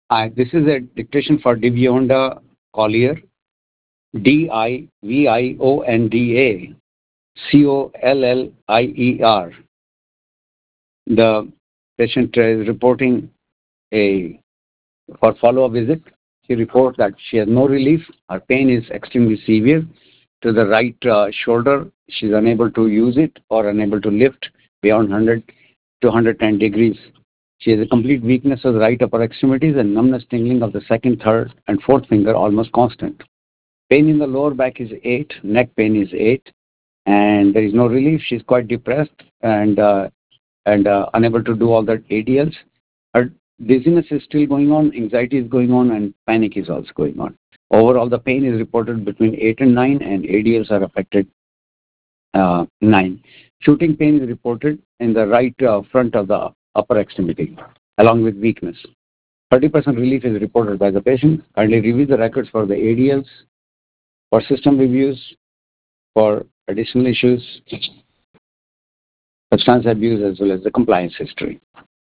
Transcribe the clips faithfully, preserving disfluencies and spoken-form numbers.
Uh, this is a dictation for Divionda Collier, D I V I O N D A C O L L I E R. The patient is reporting a for follow-up visit. She reports that she has no relief. Her pain is extremely severe. To the right uh, shoulder, she's unable to use it or unable to lift beyond one hundred to one hundred ten degrees. She has a complete weakness of the right upper extremities and numbness tingling of the second, third, and fourth finger almost constant. Pain in the lower back is eight, neck pain is eight, and there is no relief. She's quite depressed and uh, and uh, unable to do all the A D Ls. Her dizziness is still going on, anxiety is going on, and panic is also going on. Overall, the pain is reported between eight and nine, and A D Ls are affected uh, nine. Shooting pain is reported in the right uh, front of the upper extremity, along with weakness. thirty percent relief is reported by the patient. Kindly review the records for the A D Ls, for system reviews, for additional issues, substance abuse, as well as the compliance history.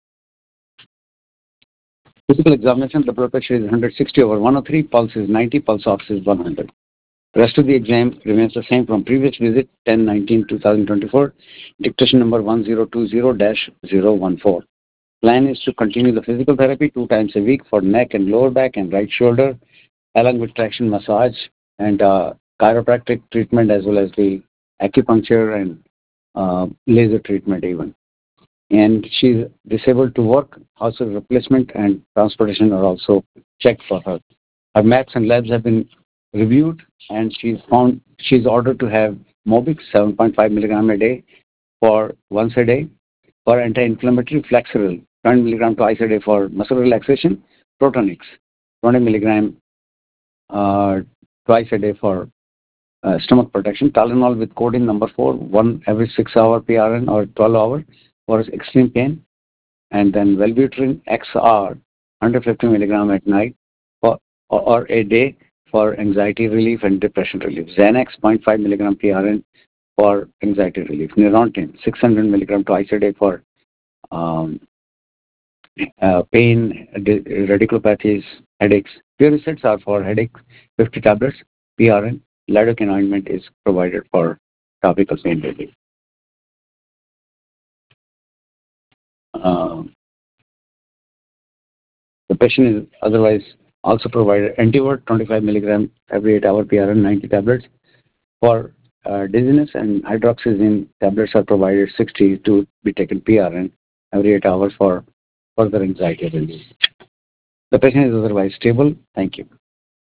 Physical examination, the blood pressure is one hundred sixty over one oh three, pulse is ninety, pulse ox is one hundred. The rest of the exam remains the same from previous visit, ten nineteen twenty twenty-four, dictation number one zero two zero dash zero one four. Plan is to continue the physical therapy two times a week for neck and lower back and right shoulder, along with traction massage and uh, chiropractic treatment, as well as the acupuncture and uh, laser treatment even. And she's disabled to work. Household replacement and transportation are also checked for her. Her maths and labs have been reviewed, and she's found she's ordered to have Mobix seven point five milligram a day for once a day, for anti-inflammatory Flexeril twenty milligram twice a day for muscle relaxation, Protonix twenty milligram uh, twice a day for uh, stomach protection, Tylenol with codeine number four, one every six hour P R N or twelve hour for extreme pain, and then Wellbutrin X R one hundred fifty milligram at night for, or, or a day for anxiety relief and depression relief. Xanax zero point five milligram P R N for anxiety relief. Neurontin six hundred milligram twice a day for um, uh, pain, radiculopathies, headaches. Puricettes are for headache, fifty tablets. P R N, lidocaine ointment is provided for topical pain relief. Uh, the patient is otherwise also provided Antivert twenty-five milligram every eight hour P R N, ninety tablets. For uh, dizziness and hydroxyzine tablets are provided sixty to be taken P R N every eight hours for further anxiety relief. The patient is otherwise stable. Thank you.